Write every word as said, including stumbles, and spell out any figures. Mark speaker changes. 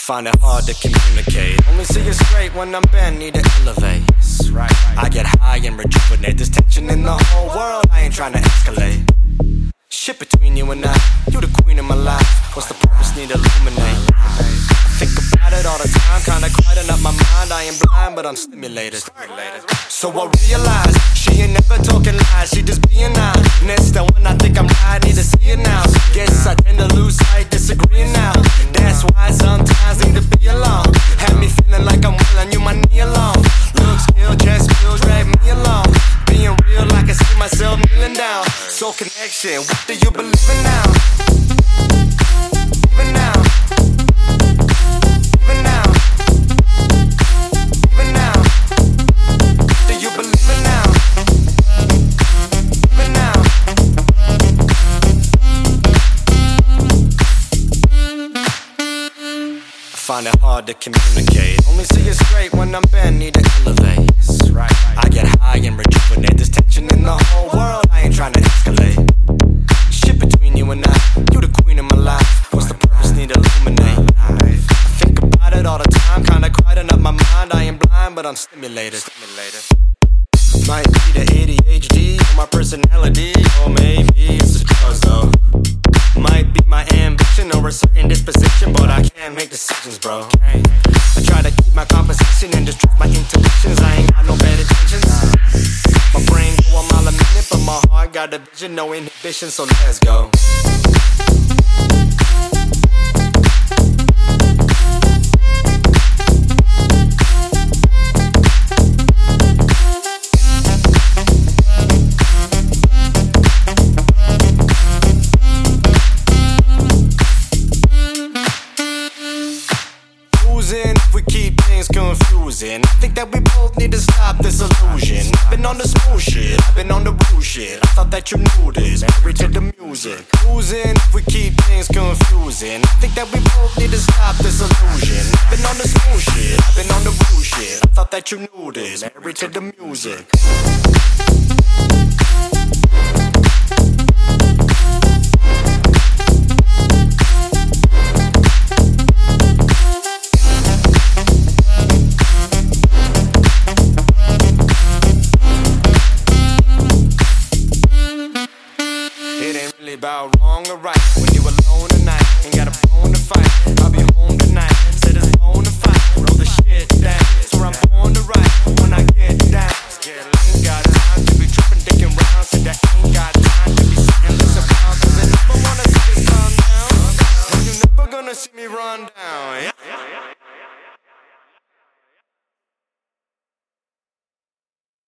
Speaker 1: Find it hard to communicate. Only see it straight when I'm bent, need to elevate. Right, right. I get high and rejuvenate. There's tension in the whole world, I ain't trying to escalate. Shit between you and I, you the queen of my life. What's the purpose, need to illuminate? I think about it all the time, kinda quieting up my mind. I ain't blind, but I'm stimulated. So I realize, she ain't never talking lies, she just being honest. And when I think I'm right, need to see it now. Guess I tend to lose sight, disagreeing now. That's why sometimes I need to be alone. Have me feeling like I'm willing you my knee alone. Look, skill, just feel, drag me along. Being real, I can see myself kneeling down. Soul connection, what do you believe in now? Even now. Even now. Even now. Do you believe in now? Even now. I find it hard to communicate. Only see it straight when I'm bent, need to elevate. Right, right. I get high and rejuvenate. There's tension in the whole world, I ain't trying to escalate. Shit between you and I, you the queen of my life. What's the purpose, need to illuminate? I think about it all the time, kinda quieting up my mind. I ain't blind, but I'm stimulated. stimulated. Might be the A D H D or my personality, or maybe it's the drugs though. Might be my ambition or a certain disposition, but I can't make decisions, bro. I try to keep my composition and just trust my intuitions. I ain't got no bad intentions. My brain go a mile a minute, but my heart got a vision, no inhibition, so let's go. If we keep things confusing, I think that we both need to stop this illusion. I've been on the smooth shit, I've been on the rude shit. I thought that you knew this, married to the music. Losing if we keep things confusing. I think that we both need to stop this illusion. I've been on the smooth shit, I've been on the rude shit. I thought that you knew this, married to the music.